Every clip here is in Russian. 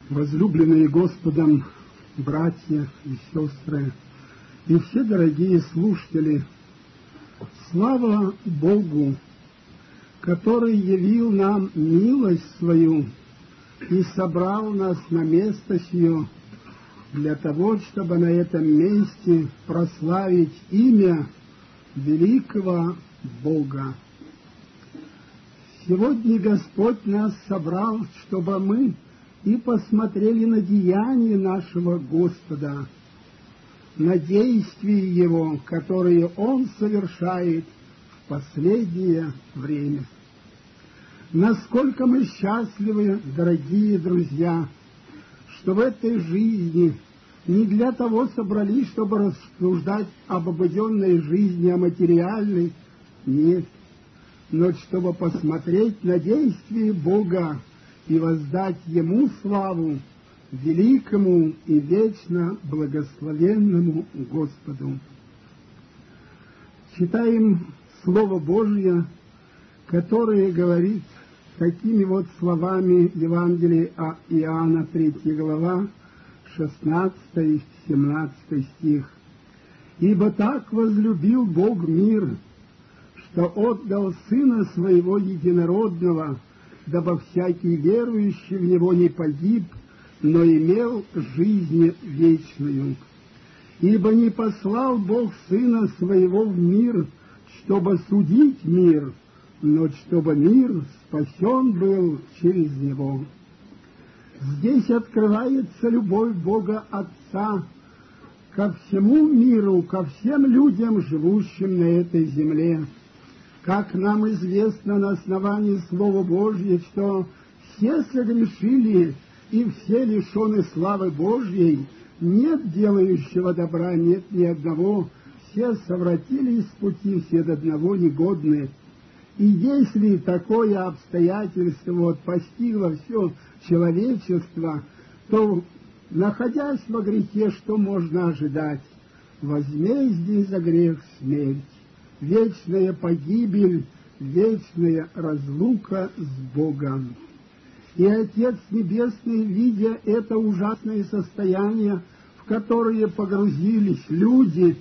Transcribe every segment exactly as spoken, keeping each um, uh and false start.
Возлюбленные Господом братья и сестры, и все дорогие слушатели, слава Богу, который явил нам милость свою и собрал нас на место сие для того, чтобы на этом месте прославить имя великого Бога. Сегодня Господь нас собрал, чтобы мы и посмотрели на деяния нашего Господа, на действия Его, которые Он совершает в последнее время. Насколько мы счастливы, дорогие друзья, что в этой жизни не для того собрались, чтобы рассуждать об обыденной жизни, о материальной, нет, но чтобы посмотреть на действия Бога и воздать Ему славу, великому и вечно благословенному Господу. Читаем Слово Божье, которое говорит такими вот словами Евангелия от Иоанна, третья глава, шестнадцатый-семнадцатый стих. «Ибо так возлюбил Бог мир, что отдал Сына Своего Единородного, дабы всякий верующий в Него не погиб, но имел жизнь вечную. Ибо не послал Бог Сына Своего в мир, чтобы судить мир, но чтобы мир спасен был через Него». Здесь открывается любовь Бога Отца ко всему миру, ко всем людям, живущим на этой земле. Как нам известно на основании Слова Божьего, что все согрешили и все лишены славы Божьей, нет делающего добра, нет ни одного, все совратились с пути, все до одного негодны. И если такое обстоятельство вот постигло все человечество, то, находясь во грехе, что можно ожидать? Возмездие за грех — смерть, вечная погибель, вечная разлука с Богом. И Отец Небесный, видя это ужасное состояние, в которое погрузились люди,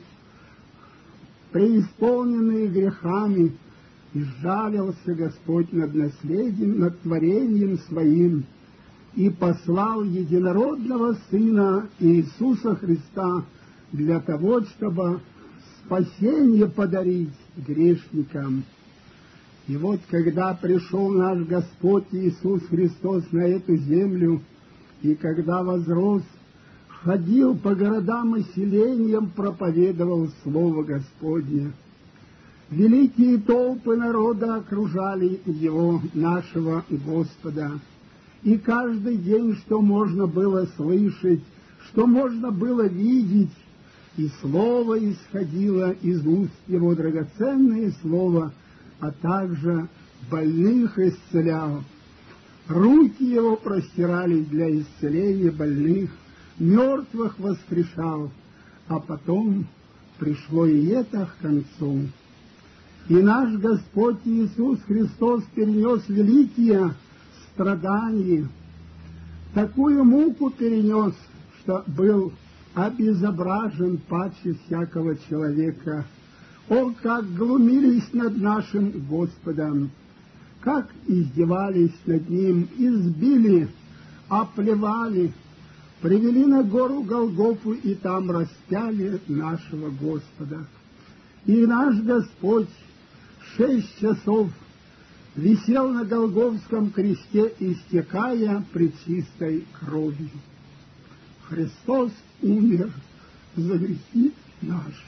преисполненные грехами, и жалился Господь над наследием, над творением Своим, и послал единородного Сына Иисуса Христа для того, чтобы спасение подарить грешникам. И вот когда пришел наш Господь Иисус Христос на эту землю, и когда возрос, ходил по городам и селениям, проповедовал Слово Господне. Великие толпы народа окружали Его, нашего Господа. И каждый день, что можно было слышать, что можно было видеть, и Слово исходило из уст Его, драгоценное Слово, а также больных исцелял. Руки Его простирались для исцеления больных, мертвых воскрешал, а потом пришло и это к концу. И наш Господь Иисус Христос перенес великие страдания, такую муку перенес, что был обезображен паче всякого человека. О, как глумились над нашим Господом, как издевались над Ним, избили, оплевали, привели на гору Голгофу и там распяли нашего Господа. И наш Господь шесть часов висел на Голгофском кресте, истекая пречистой кровью. Христос умер за грехи наши.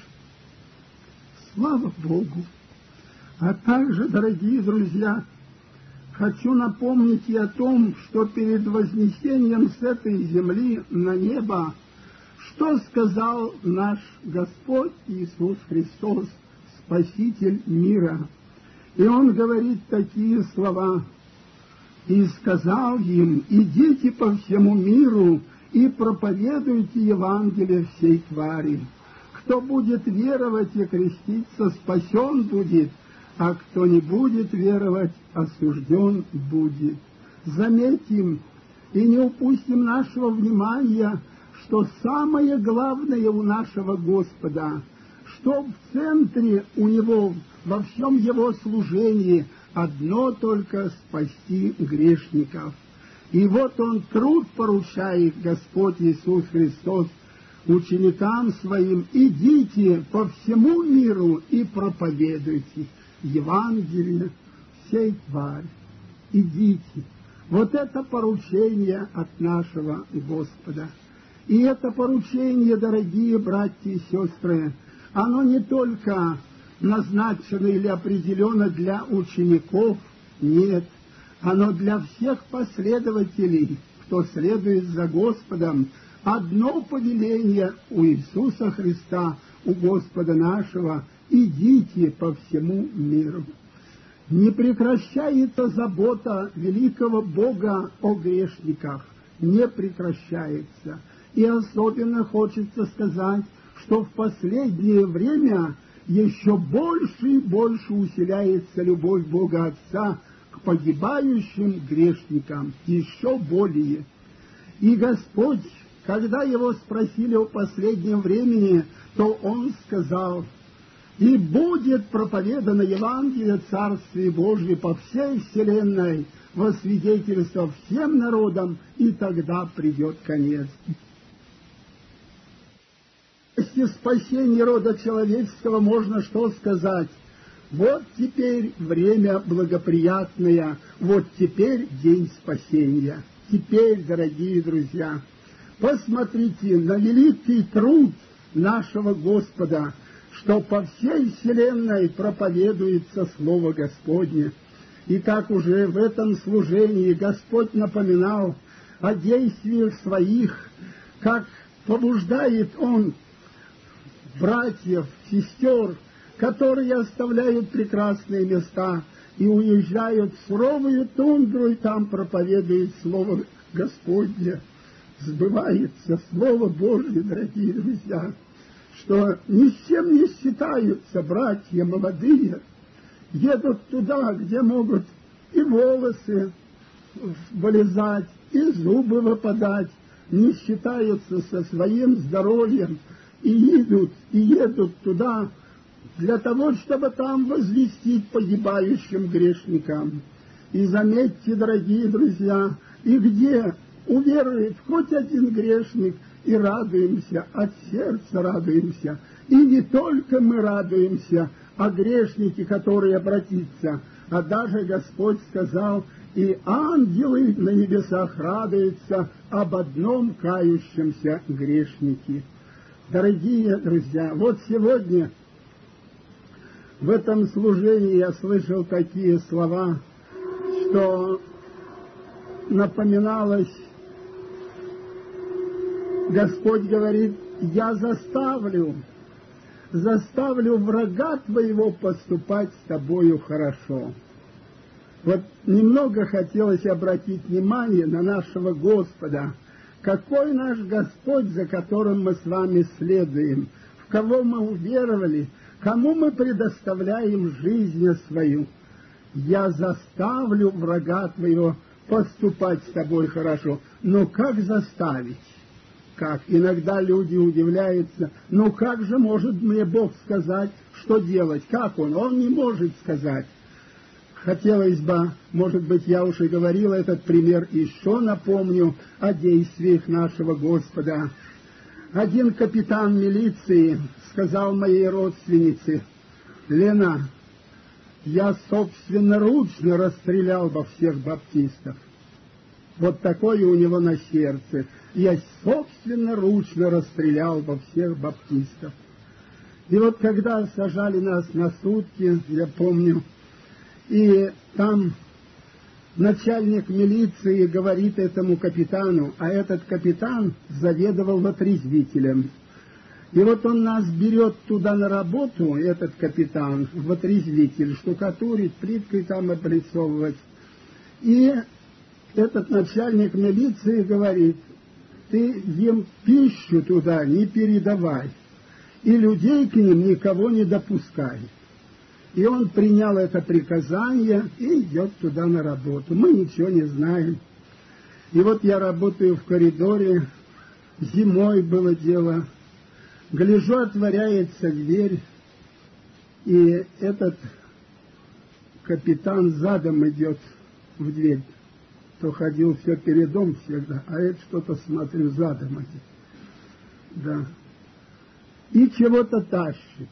Слава Богу! А также, дорогие друзья, хочу напомнить и о том, что перед вознесением с этой земли на небо, что сказал наш Господь Иисус Христос, Спаситель мира. И Он говорит такие слова: «И сказал им: идите по всему миру и проповедуйте Евангелие всей твари. Кто будет веровать и креститься, спасен будет, а кто не будет веровать, осужден будет». Заметим, и не упустим нашего внимания, что самое главное у нашего Господа, что в центре у Него, во всем Его служении, одно только спасти грешников. И вот Он труд поручает, Господь Иисус Христос, ученикам Своим: идите по всему миру и проповедуйте Евангелие всей твари. Идите. Вот это поручение от нашего Господа. И это поручение, дорогие братья и сестры, оно не только назначено или определено для учеников, нет, оно для всех последователей, кто следует за Господом. Одно повеление у Иисуса Христа, у Господа нашего: идите по всему миру. Не прекращается забота великого Бога о грешниках, не прекращается. И особенно хочется сказать, что в последнее время еще больше и больше усиляется любовь Бога Отца к погибающим грешникам, еще более. И Господь, когда Его спросили о последнем времени, то Он сказал: «И будет проповедано Евангелие Царствия Божия по всей вселенной во свидетельство всем народам, и тогда придет конец». После спасения рода человеческого можно что сказать? Вот теперь время благоприятное, вот теперь день спасения. Теперь, дорогие друзья, посмотрите на великий труд нашего Господа, что по всей вселенной проповедуется Слово Господне. И как уже в этом служении Господь напоминал о действиях Своих, как побуждает Он братьев, сестер, которые оставляют прекрасные места и уезжают в суровую тундру, и там проповедуют Слово Господне. Сбывается Слово Божье, дорогие друзья, что ни с чем не считаются братья молодые, едут туда, где могут и волосы вылезать, и зубы выпадать, не считаются со своим здоровьем, и едут, и едут туда для того, чтобы там возвестить погибающим грешникам. И заметьте, дорогие друзья, и где уверует хоть один грешник, и радуемся, от сердца радуемся. И не только мы радуемся, а грешники, которые обратятся, а даже Господь сказал: и ангелы на небесах радуются об одном кающемся грешнике. Дорогие друзья, вот сегодня в этом служении я слышал такие слова, что напоминалось, Господь говорит: я заставлю, заставлю врага твоего поступать с тобою хорошо. Вот немного хотелось обратить внимание на нашего Господа. Какой наш Господь, за которым мы с вами следуем, в кого мы уверовали, кому мы предоставляем жизнь свою. Я заставлю врага твоего поступать с тобой хорошо. Но как заставить? Как? Иногда люди удивляются: ну как же может мне Бог сказать, что делать? Как Он? Он не может сказать. Хотелось бы, может быть, я уже говорил этот пример, еще напомню о действиях нашего Господа. Один капитан милиции сказал моей родственнице: Лена, я собственноручно расстрелял во всех баптистов. Вот такое у него на сердце. Я собственноручно расстрелял во всех баптистов. И вот когда сажали нас на сутки, я помню, и там начальник милиции говорит этому капитану, а этот капитан заведовал отрезвителем. И вот он нас берет туда на работу, этот капитан, в отрезвитель, штукатурить, плиткой там облицовывать. И этот начальник милиции говорит: ты им пищу туда не передавай, и людей к ним никого не допускай. И он принял это приказание и идет туда на работу. Мы ничего не знаем. И вот я работаю в коридоре, зимой было дело, гляжу, отворяется дверь, и этот капитан задом идет в дверь. То ходил все передом всегда, а это что-то, смотрю, задом идет. Да. И чего-то тащит.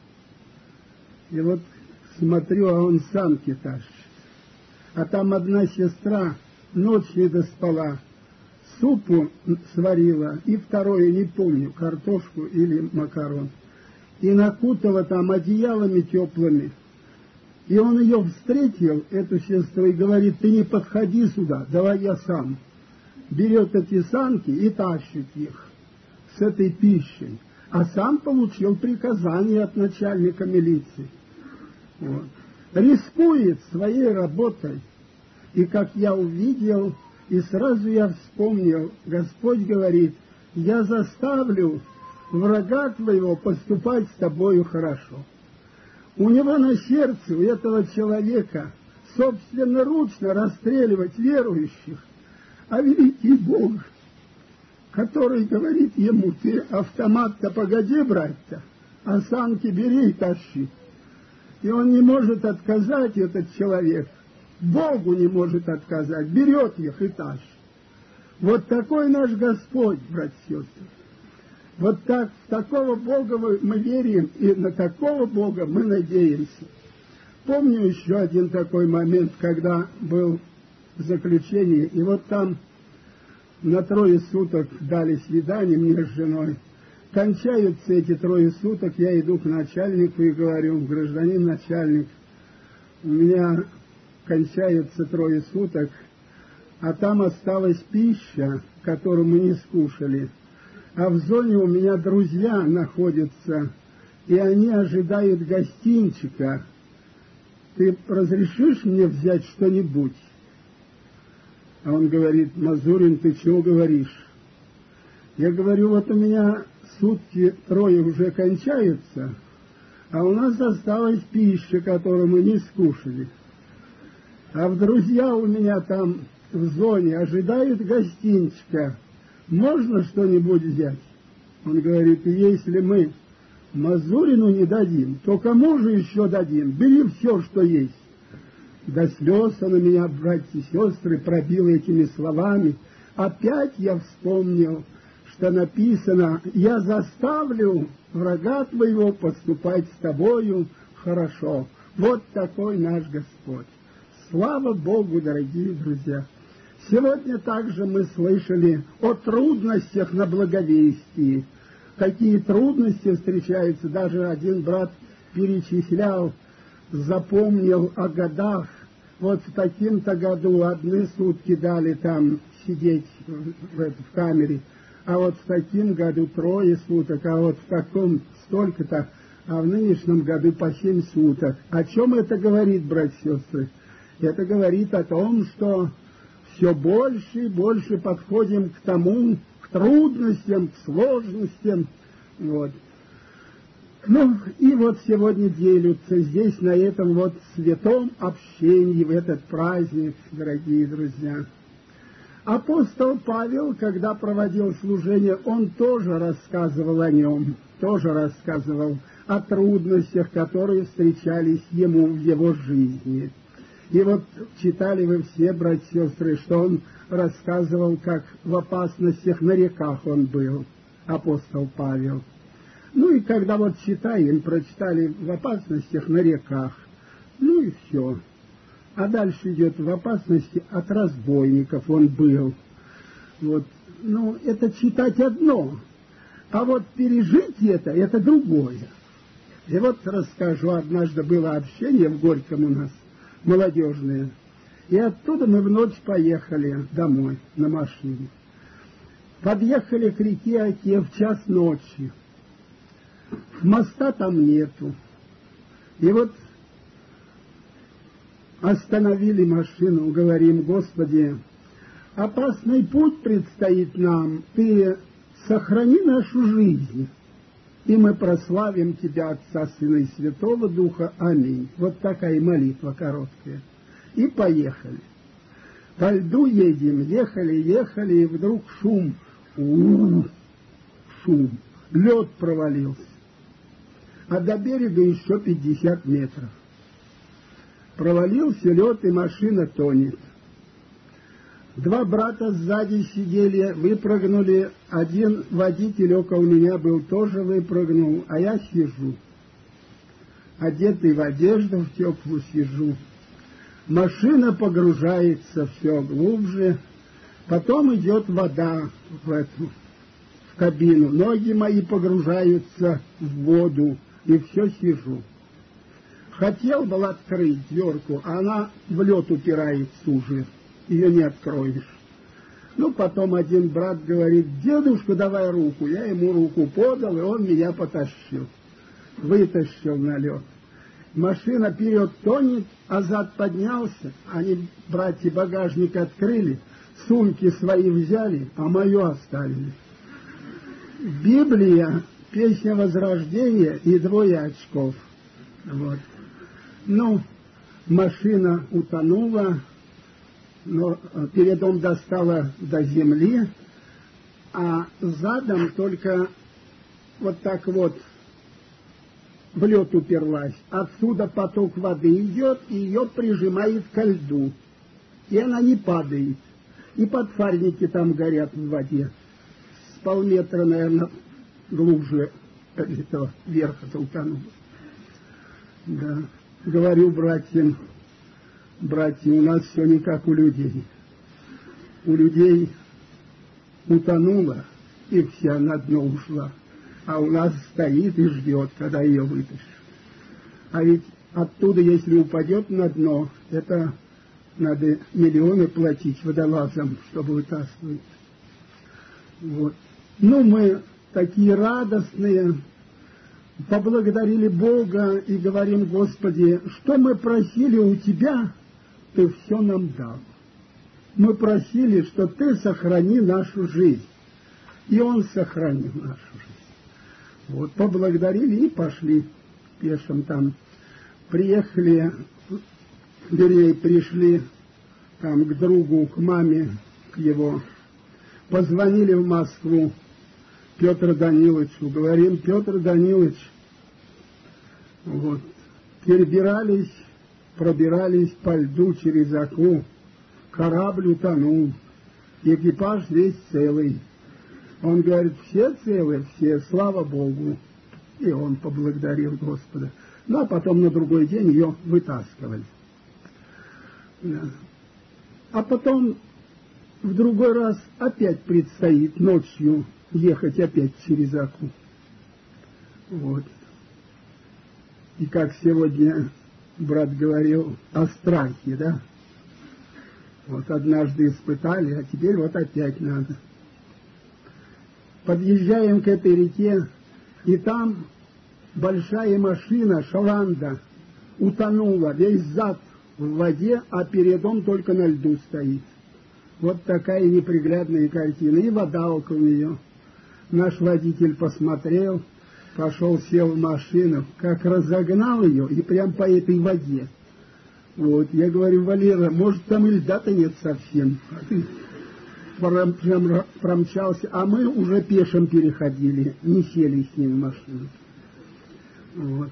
И вот смотрю, а он санки тащит. А там одна сестра ночь не доспала, супу сварила, и второе, не помню, картошку или макарон. И накутала там одеялами теплыми. И он ее встретил, эту сестру, и говорит: ты не подходи сюда, давай я сам. Берет эти санки и тащит их с этой пищей. А сам получил приказание от начальника милиции. Вот. Рискует своей работой. И как я увидел, и сразу я вспомнил, Господь говорит: я заставлю врага твоего поступать с тобою хорошо. У него на сердце, у этого человека, собственноручно расстреливать верующих, а великий Бог, который говорит ему: ты автомат-то погоди брать-то, а санки бери и тащи. И он не может отказать, этот человек, Богу не может отказать, берет их и тащит. Вот такой наш Господь, братья и сестры. Вот так, в такого Бога мы, мы верим, и на такого Бога мы надеемся. Помню еще один такой момент, когда был в заключении, и вот там на трое суток дали свидание мне с женой. Кончаются эти трое суток, я иду к начальнику и говорю: гражданин начальник, у меня кончаются трое суток, а там осталась пища, которую мы не скушали. А в зоне у меня друзья находятся, и они ожидают гостинчика. Ты разрешишь мне взять что-нибудь? А он говорит: Мазурин, ты чего говоришь? Я говорю: вот у меня сутки трое уже кончаются, а у нас осталась пища, которую мы не скушали. А в друзья у меня там в зоне ожидают гостинчика. Можно что-нибудь взять? Он говорит: если мы Мазурину не дадим, то кому же еще дадим? Бери все, что есть. До слез он у меня, братья и сестры, пробил этими словами. Опять я вспомнил, что написано: я заставлю врага твоего поступать с тобою хорошо. Вот такой наш Господь. Слава Богу, дорогие друзья! Сегодня также мы слышали о трудностях на благовестии. Какие трудности встречаются, даже один брат перечислял, запомнил о годах. Вот в таким-то году одни сутки дали там сидеть в, в, в камере, а вот в таким году трое суток, а вот в таком столько-то, а в нынешнем году по семь суток. О чем это говорит, братья и сестры? Это говорит о том, что все больше и больше подходим к тому, к трудностям, к сложностям. Вот. Ну, и вот сегодня делятся здесь, на этом вот святом общении, в этот праздник, дорогие друзья. Апостол Павел, когда проводил служение, он тоже рассказывал о нем, тоже рассказывал о трудностях, которые встречались ему в его жизни. И вот читали вы все, братья и сестры, что он рассказывал, как в опасностях на реках он был, апостол Павел. Ну и когда вот читаем, прочитали в опасностях на реках, ну и все. А дальше идет в опасности от разбойников он был. Вот. Ну, это читать одно, а вот пережить это, это другое. И вот расскажу, однажды было общение в Горьком у нас, молодежные. И оттуда мы в ночь поехали домой на машине. Подъехали к реке Оке в час ночи. Моста там нету. И вот остановили машину, говорим: Господи, опасный путь предстоит нам, Ты сохрани нашу жизнь, и мы прославим Тебя, Отца, Сына и Святого Духа. Аминь. Вот такая молитва короткая. И поехали. По льду едем, ехали, ехали, и вдруг шум. У-у-у, шум. Лед провалился. А до берега еще пятьдесят метров. Провалился лед, и машина тонет. Два брата сзади сидели, выпрыгнули. Один водитель около меня был, тоже выпрыгнул, а я сижу. Одетый в одежду, в теплую сижу. Машина погружается все глубже. Потом идет вода в эту, в кабину. Ноги мои погружаются в воду, и все сижу. Хотел был открыть дверку, а она в лед упирается уже. Ее не откроешь. Ну, потом один брат говорит: дедушка, давай руку. Я ему руку подал, и он меня потащил. Вытащил на лед. Машина вперед тонет, а зад поднялся. Они, братья, багажник открыли, сумки свои взяли, а мою оставили. Библия, песня Возрождения и двое очков. Вот. Ну, машина утонула, но передом достала до земли, а задом только вот так вот в лед уперлась. Отсюда поток воды идет, и ее прижимает ко льду. И она не падает. И подфарники там горят в воде. С полметра, наверное, глубже этого верха-то утонула. Да. Говорю братьям, братья, у нас все не как у людей. У людей утонула, и вся на дно ушла. А у нас стоит и ждет, когда ее вытащишь. А ведь оттуда, если упадет на дно, это надо миллионы платить водолазам, чтобы вытаскивать. Вот. Ну, мы такие радостные, поблагодарили Бога и говорим: Господи, что мы просили у Тебя, Ты все нам дал. Мы просили, что Ты сохрани нашу жизнь. И Он сохранил нашу жизнь. Вот, поблагодарили и пошли пешим там. Приехали, вернее, пришли там к другу, к маме, к его. Позвонили в Москву Петру Даниловичу. Говорим: Петр Данилович, вот, перебирались, пробирались по льду через Оку. Корабль утонул, экипаж весь целый. Он говорит: все целы, все, слава Богу. И он поблагодарил Господа. Ну, а потом на другой день ее вытаскивали. Да. А потом в другой раз опять предстоит ночью ехать опять через Оку. Вот. И как сегодня брат говорил о страхе, да? Вот однажды испытали, а теперь вот опять надо. Подъезжаем к этой реке, и там большая машина, шаланда, утонула, весь зад в воде, а передом только на льду стоит. Вот такая неприглядная картина, и вода около нее. Наш водитель посмотрел, пошел, сел в машину, как разогнал ее, и прям по этой воде. Вот, я говорю: Валера, может, там и льда-то нет совсем. А ты промчался, а мы уже пешим переходили, не сели с ним в машину. Вот.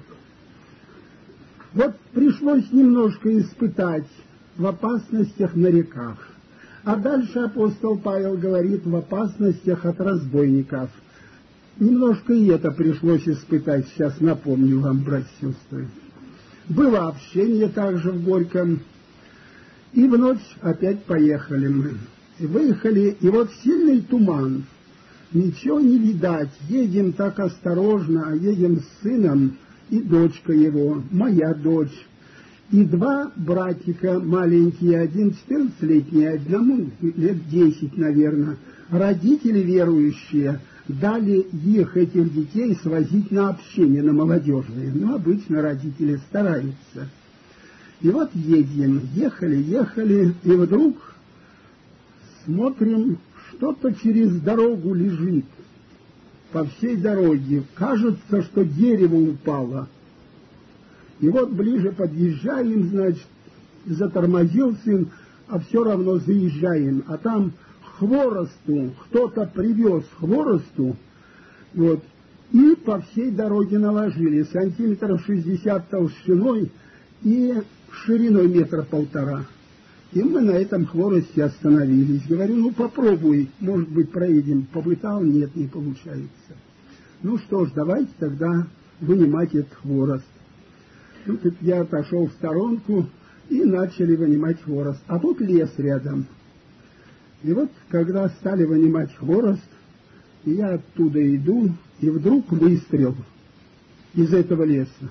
Вот пришлось немножко испытать в опасностях на реках. А дальше апостол Павел говорит: в опасностях от разбойников. Немножко и это пришлось испытать, сейчас напомню вам, братья и сестры. Было общение также в Горьком, и в ночь опять поехали мы. И выехали, и вот сильный туман, ничего не видать, едем так осторожно, а едем с сыном и дочка его, моя дочь, и два братика маленькие, один четырнадцатилетний, одному лет десять, наверное, родители верующие, дали их, этих детей, свозить на общение, на молодежные. Ну, обычно родители стараются. И вот едем, ехали, ехали, и вдруг смотрим, что-то через дорогу лежит, по всей дороге. Кажется, что дерево упало. И вот ближе подъезжаем, значит, затормозил сын, а все равно заезжаем, а там хворосту, кто-то привез хворосту, вот, и по всей дороге наложили, сантиметров шестьдесят толщиной и шириной метра полтора. И мы на этом хворосте остановились. Говорю, ну попробуй, может быть, проедем. Попытал, нет, не получается. Ну что ж, давайте тогда вынимать этот хворост. Ну, тут я отошел в сторонку, и начали вынимать хворост. А тут лес рядом. И вот, когда стали вынимать хворост, я оттуда иду, и вдруг выстрел из этого леса.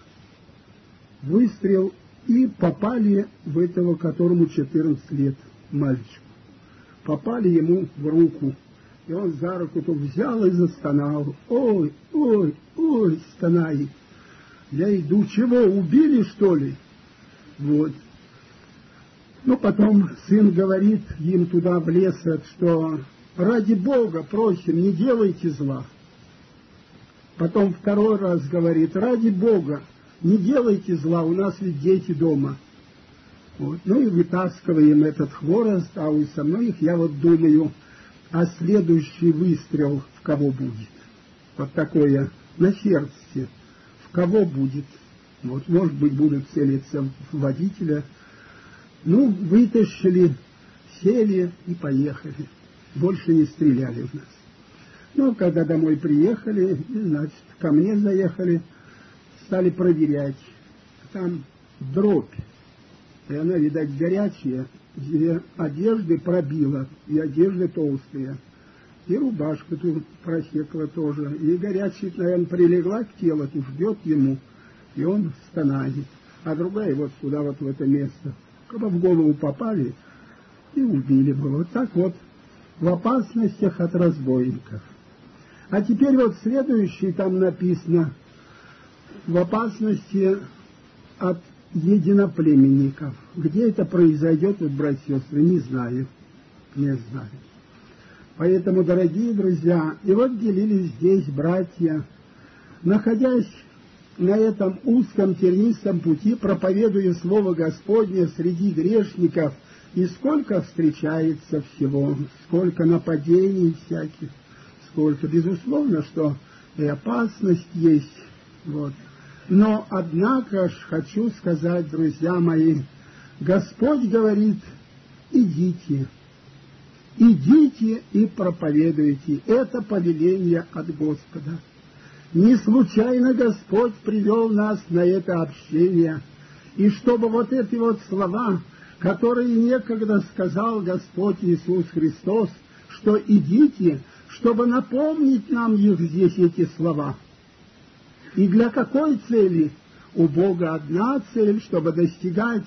Выстрел, и попали в этого, которому четырнадцать лет, мальчику. Попали ему в руку. И он за руку-то взял и застонал. Ой, ой, ой, стонай. Я иду, чего, убили, что ли? Вот. Ну, потом сын говорит им туда в лес, что ради Бога просим, не делайте зла. Потом второй раз говорит, ради Бога, не делайте зла, у нас ведь дети дома. Вот. Ну и вытаскиваем этот хворост, а у самих я вот думаю, а следующий выстрел в кого будет? Вот такое на сердце. В кого будет? Вот, может быть, будут целиться в водителя. Ну, вытащили, сели и поехали. Больше не стреляли в нас. Ну, когда домой приехали, значит, ко мне заехали, стали проверять. Там дробь. И она, видать, горячая, где одежды пробила, и одежды толстые. И рубашка тут просекла тоже. И горячая, наверное, прилегла к телу, и ждет ему, и он стонает. А другая вот сюда, вот в это место. Когда в голову попали, и убили бы. Вот так вот, в опасностях от разбойников. А теперь вот следующий там написано, в опасности от единоплеменников. Где это произойдет, вот, братья и сестры, не знаю, не знаю. Поэтому, дорогие друзья, и вот делились здесь братья, находясь на этом узком тернистом пути, проповедуя Слово Господне среди грешников, и сколько встречается всего, сколько нападений всяких, сколько, безусловно, что и опасность есть, вот. Но, однако ж, хочу сказать, друзья мои, Господь говорит, идите, идите и проповедуйте. Это повеление от Господа. Не случайно Господь привел нас на это общение. И чтобы вот эти вот слова, которые некогда сказал Господь Иисус Христос, что идите, чтобы напомнить нам их здесь, эти слова. И для какой цели? У Бога одна цель, чтобы достигать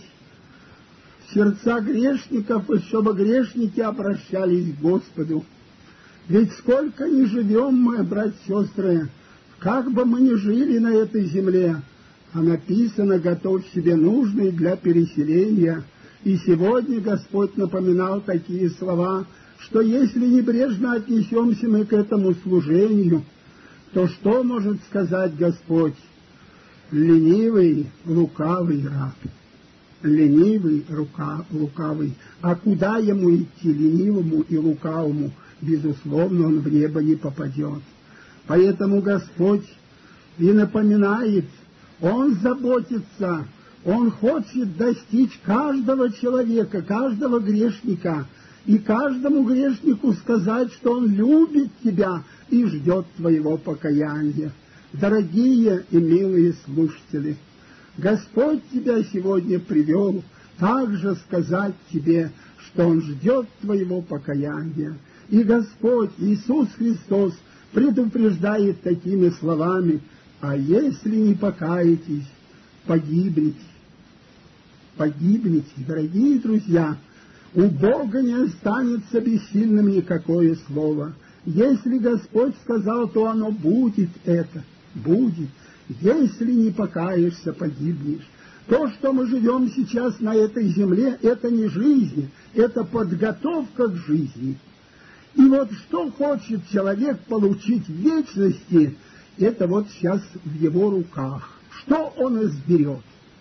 сердца грешников, и чтобы грешники обращались к Господу. Ведь сколько ни живем мы, братья и сестры, как бы мы ни жили на этой земле, а написано, готовь себе нужный для переселения. И сегодня Господь напоминал такие слова, что если небрежно отнесемся мы к этому служению, то что может сказать Господь? Ленивый, лукавый раб. Ленивый, рука, лукавый. А куда ему идти, ленивому и лукавому? Безусловно, он в небо не попадет. Поэтому Господь и напоминает, Он заботится, Он хочет достичь каждого человека, каждого грешника, и каждому грешнику сказать, что Он любит тебя и ждет твоего покаяния. Дорогие и милые слушатели, Господь тебя сегодня привел также сказать тебе, что Он ждет твоего покаяния. И Господь Иисус Христос предупреждает такими словами: а если не покаетесь, погибнете. Погибнете, дорогие друзья. У Бога не останется бессильным никакое слово. Если Господь сказал, то оно будет это, будет. Если не покаешься, погибнешь. То, что мы живем сейчас на этой земле, это не жизнь, это подготовка к жизни. И вот что хочет человек получить в вечности, это вот сейчас в его руках. Что он изберет?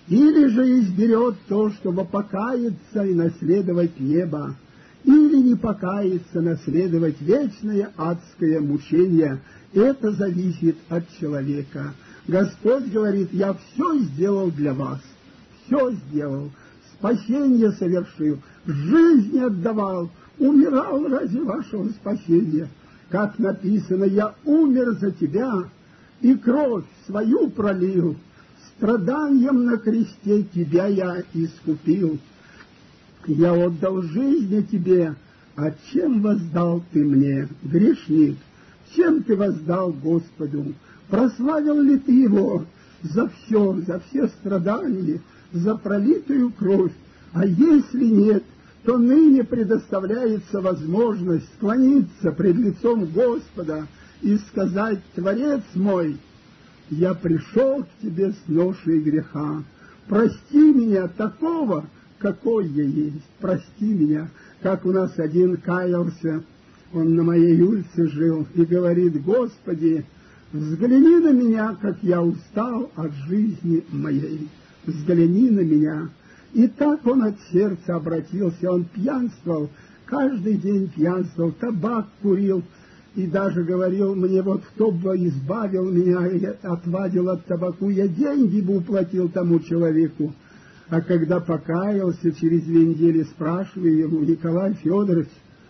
или же изберет то, чтобы покаяться и наследовать небо, или не покаяться, наследовать вечное адское мучение. Это зависит от человека. Господь говорит: я все сделал для вас, все сделал, спасение совершил, жизнь отдавал, умирал ради вашего спасения. Как написано: я умер за тебя и кровь свою пролил, страданием на кресте тебя я искупил. Я отдал жизни тебе, а чем воздал ты мне, грешник? Чем ты воздал Господу? Прославил ли ты его за все, за все страдания, за пролитую кровь? А если нет, то ныне предоставляется возможность склониться пред лицом Господа и сказать: Творец мой, я пришел к тебе с ношей греха, прости меня такого, какой я есть, прости меня. Как у нас один каялся, он на моей улице жил, и говорит: Господи, взгляни на меня, как я устал от жизни моей, взгляни на меня. И так он от сердца обратился, он пьянствовал, каждый день пьянствовал, табак курил, и даже говорил мне: вот кто бы избавил меня и отвадил от табаку, я деньги бы уплатил тому человеку. А когда покаялся, через две недели спрашиваю его: Николай Федорович,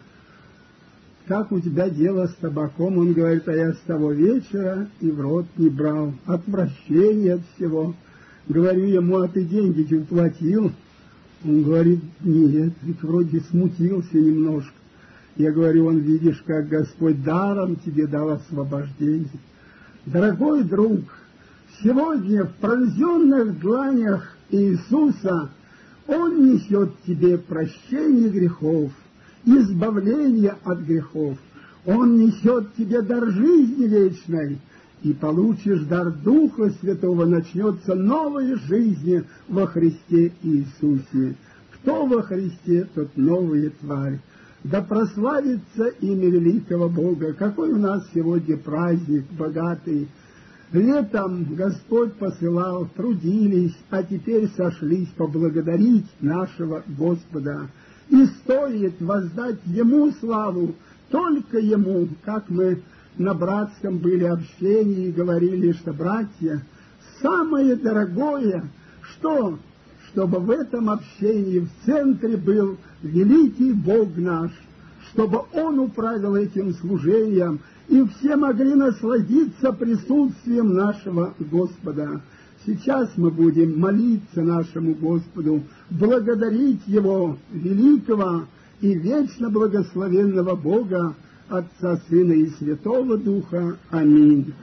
как у тебя дело с табаком? Он говорит: а я с того вечера и в рот не брал, отвращение от всего. Говорю ему: а ты деньги-то уплатил? Он говорит: нет, ведь вроде смутился немножко. Я говорю: он, видишь, как Господь даром тебе дал освобождение. Дорогой друг, сегодня в пронзенных дланях Иисуса Он несет тебе прощение грехов, избавление от грехов. Он несет тебе дар жизни вечной, и получишь дар Духа Святого, начнется новая жизнь во Христе Иисусе. Кто во Христе, тот новая тварь. Да прославится имя великого Бога. Какой у нас сегодня праздник богатый. Летом Господь посылал, трудились, а теперь сошлись поблагодарить нашего Господа. И стоит воздать Ему славу, только Ему, как мы на братском были общении и говорили, что, братья, самое дорогое, что, чтобы в этом общении в центре был великий Бог наш, чтобы Он управил этим служением, и все могли насладиться присутствием нашего Господа. Сейчас мы будем молиться нашему Господу, благодарить Его, великого и вечно благословенного Бога, Отца, Сына и Святого Духа. Аминь.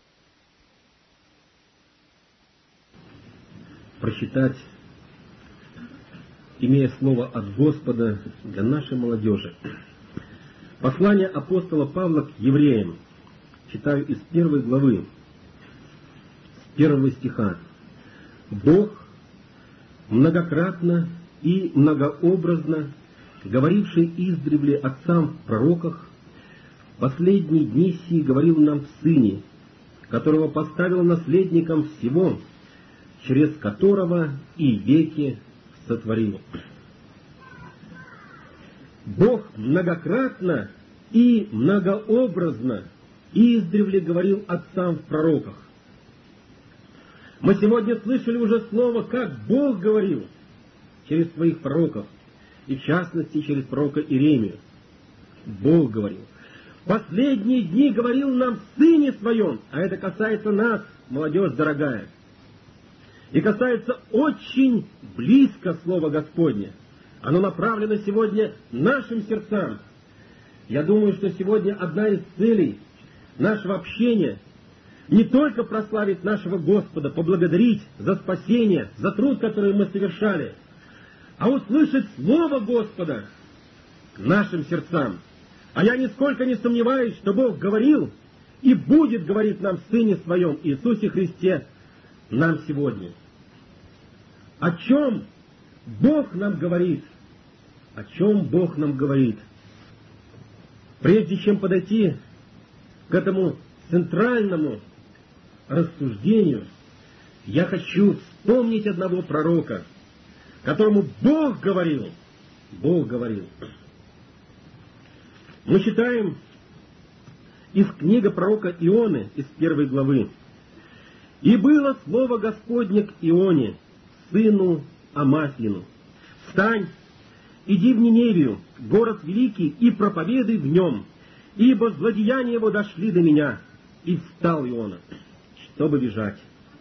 Прочитать, имея слово от Господа для нашей молодежи. Послание апостола Павла к евреям. Читаю из первой главы, с первого стиха. Бог, многократно и многообразно говоривший издревле отцам в пророках, в последние дни сии говорил нам в Сыне, которого поставил наследником всего, через которого и веки сотворил. Бог многократно и многообразно издревле говорил отцам в пророках. Мы сегодня слышали уже слово, как Бог говорил через своих пророков, и в частности через пророка Иеремию. Бог говорил. В последние дни говорил нам в Сыне Своем, а это касается нас, молодежь дорогая. И касается очень близко Слова Господня. Оно направлено сегодня нашим сердцам. Я думаю, что сегодня одна из целей нашего общения не только прославить нашего Господа, поблагодарить за спасение, за труд, который мы совершали, а услышать Слово Господа нашим сердцам. А я нисколько не сомневаюсь, что Бог говорил и будет говорить нам в Сыне Своем Иисусе Христе нам сегодня. О чем Бог нам говорит? О чем Бог нам говорит? Прежде чем подойти к этому центральному рассуждению, я хочу вспомнить одного пророка, которому Бог говорил. Бог говорил. Мы читаем из книги пророка Ионы, из первой главы. «И было слово Господне к Ионе, сыну Амафьину: встань, иди в Ниневию, город великий, и проповедуй в нем, ибо злодеяния его дошли до меня». И встал Иона, чтобы бежать.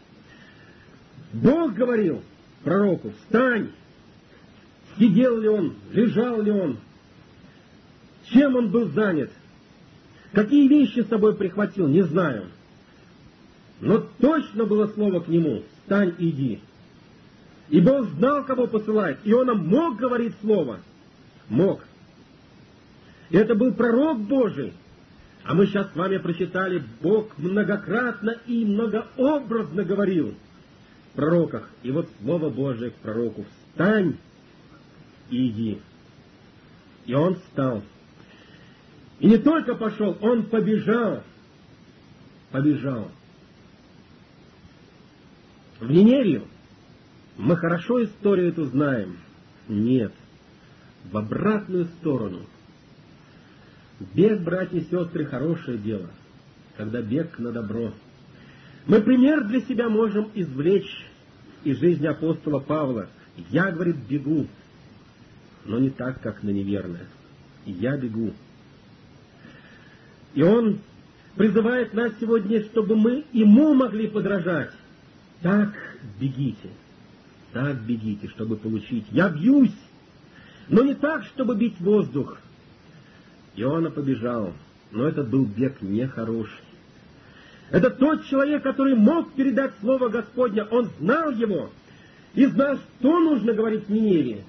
Бог говорил пророку: встань. Сидел ли он, лежал ли он, чем он был занят, какие вещи с собой прихватил, не знаю. Но точно было слово к нему: встань и иди. И Бог знал, кого посылает. Иона мог говорить слово. Мог. И это был пророк Божий. А мы сейчас с вами прочитали, Бог многократно и многообразно говорил в пророках. И вот слово Божие к пророку: встань и иди. И он встал. И не только пошел, он побежал. Побежал. В Ниневию. Мы хорошо историю эту знаем. Нет. В обратную сторону. Бег, братья и сестры, хорошее дело, когда бег на добро. Мы пример для себя можем извлечь из жизни апостола Павла. Я, говорит, бегу, но не так, как на неверное. Я бегу. И он призывает нас сегодня, чтобы мы ему могли подражать. Так бегите, так бегите, чтобы получить. Я бьюсь, но не так, чтобы бить воздух. Иона побежал, но этот был бег нехороший. Это тот человек, который мог передать слово Господня. Он знал его и знал, что нужно говорить в Ниневии.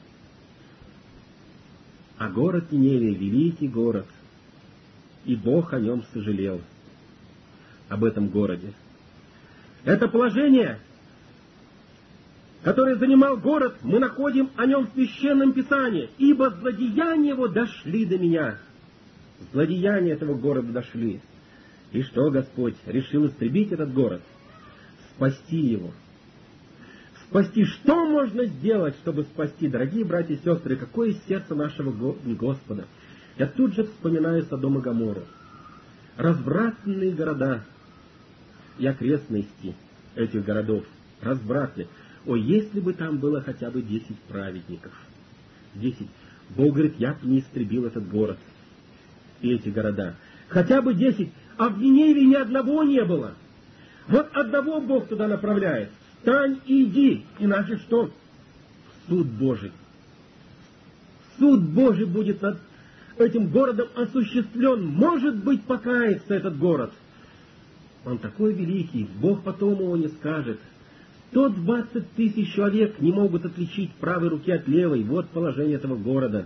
А город Ниневия — великий город, и Бог о нем сожалел, об этом городе. Это положение, которое занимал город, мы находим о нем в Священном Писании. «Ибо злодеяния его дошли до меня». Злодеяния этого города дошли. И что Господь решил истребить этот город? Спасти его. Спасти. Что можно сделать, чтобы спасти? Дорогие братья и сестры, какое сердце нашего Господа. Я тут же вспоминаю Содом и Гоморру. Развратные города и окрестности этих городов. Развратные. О, если бы там было хотя бы десять праведников. Десять. Бог говорит: я бы не истребил этот город и эти города. Хотя бы десять. А в Ниневии ни одного не было. Вот одного Бог туда направляет. Встань и иди. Иначе что? Суд Божий. Суд Божий будет над этим городом осуществлен. Может быть, покается этот город. Он такой великий. Бог потом его не скажет. сто двадцать тысяч человек не могут отличить правой руки от левой. Вот положение этого города.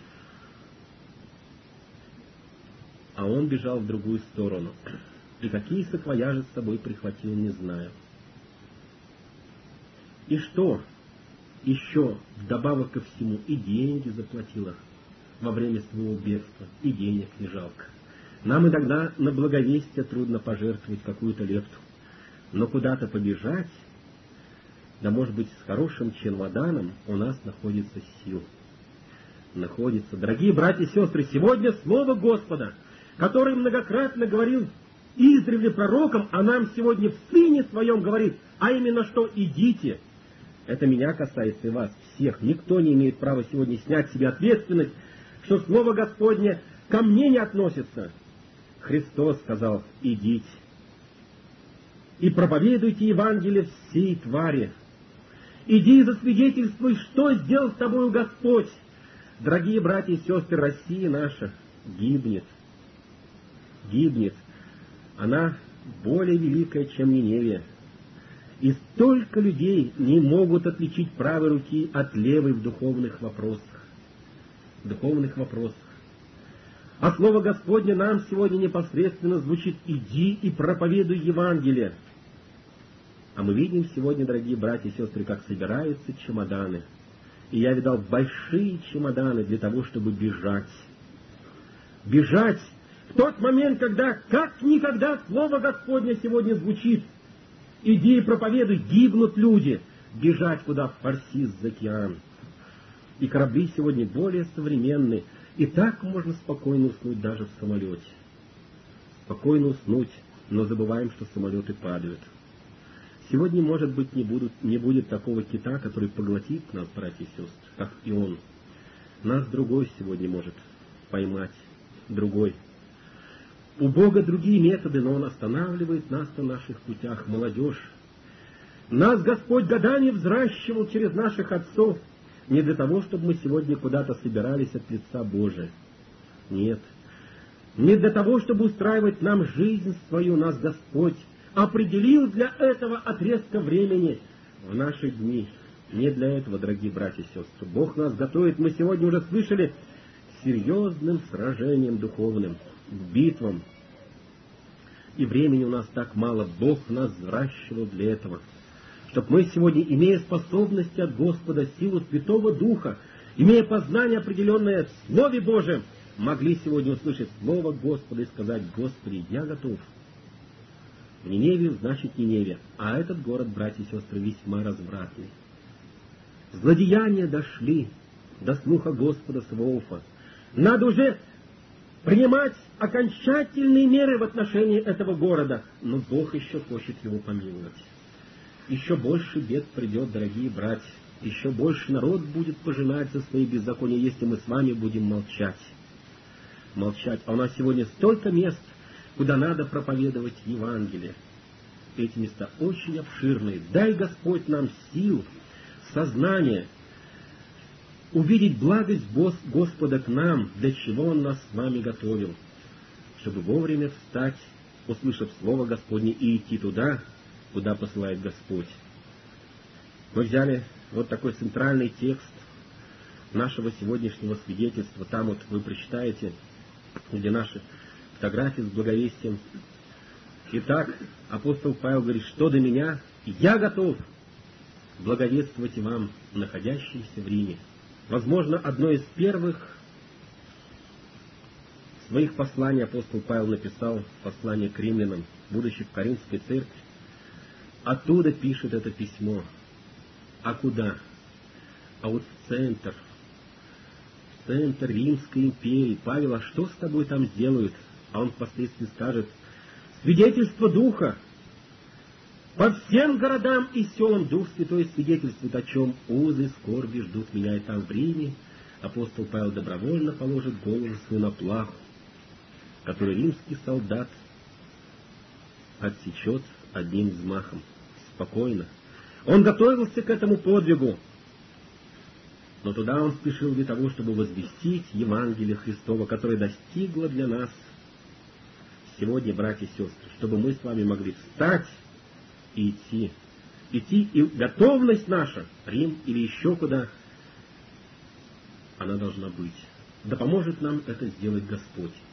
А он бежал в другую сторону. И какие саквояжи с собой прихватил, не знаю. И что? Еще вдобавок ко всему и деньги заплатил их во время своего бегства. И денег не жалко. Нам иногда на благовестие трудно пожертвовать какую-то лепту. Но куда-то побежать, да, может быть, с хорошим чемоданом, у нас находится сил. Находится. Дорогие братья и сестры, сегодня слово Господа, который многократно говорил издревле пророкам, а нам сегодня в Сыне Своем говорит, а именно что: идите. Это меня касается и вас всех. Никто не имеет права сегодня снять с себя ответственность, что слово Господне ко мне не относится. Христос сказал: идите. И проповедуйте Евангелие всей твари. Иди и засвидетельствуй, что сделал с тобою Господь. Дорогие братья и сестры, Россия наша гибнет. Гибнет. Она более великая, чем Ниневия. И столько людей не могут отличить правой руки от левой в духовных вопросах. В духовных вопросах. А слово Господне нам сегодня непосредственно звучит: иди и проповедуй Евангелие. А мы видим сегодня, дорогие братья и сестры, как собираются чемоданы. И я видал большие чемоданы для того, чтобы бежать. Бежать в тот момент, когда как никогда слово Господне сегодня звучит. Иди и проповедуй, гибнут люди. Бежать куда? В Парсис, за океан. И корабли сегодня более современные. И так можно спокойно уснуть даже в самолете. Спокойно уснуть, но забываем, что самолеты падают. Сегодня, может быть, не, будут, не будет такого кита, который поглотит нас, братья и сестры, как и он. Нас другой сегодня может поймать, другой. У Бога другие методы, но Он останавливает нас на наших путях, молодежь. Нас Господь годами взращивал через наших отцов, не для того, чтобы мы сегодня куда-то собирались от лица Божия. Нет. Не для того, чтобы устраивать нам жизнь свою, нас Господь определил для этого отрезка времени в наши дни. Не для этого, дорогие братья и сестры. Бог нас готовит, мы сегодня уже слышали, к серьезным сражениям духовным, к битвам. И времени у нас так мало, Бог нас взращивал для этого. Чтобы мы сегодня, имея способности от Господа, силу Святого Духа, имея познание определенное в Слове Божьем, могли сегодня услышать Слово Господа и сказать: Господи, я готов. В Ниневию значит Ниневия, а этот город, братья и сестры, весьма развратный. Злодеяния дошли до слуха Господа Саваофа. Надо уже принимать окончательные меры в отношении этого города, но Бог еще хочет его помиловать. Еще больше бед придет, дорогие братья, еще больше народ будет пожинать за свои беззакония, если мы с вами будем молчать. Молчать. А у нас сегодня столько мест, куда надо проповедовать Евангелие. Эти места очень обширные. Дай Господь нам сил, сознание, увидеть благость Господа к нам, для чего Он нас с вами готовил, чтобы вовремя встать, услышав Слово Господне, и идти туда, куда посылает Господь. Мы взяли вот такой центральный текст нашего сегодняшнего свидетельства. Там вот вы прочитаете, где наши фотографии с благовестием. Итак, апостол Павел говорит: что до меня, я готов благовествовать и вам, находящимся в Риме. Возможно, одно из первых своих посланий апостол Павел написал, послание к римлянам, будучи в Коринфской церкви. Оттуда пишет это письмо. А куда? А вот в центр. В центр Римской империи. Павел, а что с тобой там сделают? А он впоследствии скажет: свидетельство Духа. По всем городам и селам Дух Святой свидетельствует, о чем узы скорби ждут меня и там в Риме. Апостол Павел добровольно положит голову свою на плаху, который римский солдат отсечет одним взмахом. Спокойно. Он готовился к этому подвигу, но туда он спешил для того, чтобы возвестить Евангелие Христова, которое достигло для нас сегодня, братья и сестры, чтобы мы с вами могли встать и идти. Идти, и готовность наша, Рим или еще куда, она должна быть. Да поможет нам это сделать Господь.